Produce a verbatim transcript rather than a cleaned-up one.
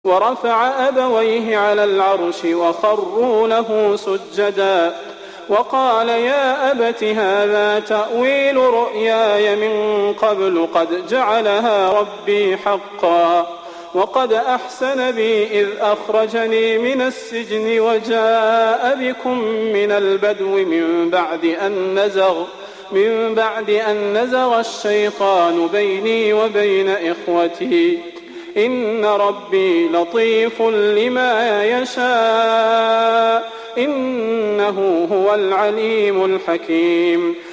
ورفع أبويه على العرش وخروا له سجدا وقال يا أبت هذا تأويل رؤياي من قبل قد جعلها ربي حقا وقد أحسن بي إذ أخرجني من السجن وجاء بكم من البدو من بعد أن نزغ من بعد أن نزغ الشيطان بيني وبين إخوتي إن ربي لطيف لما يشاء إنه هو العليم الحكيم.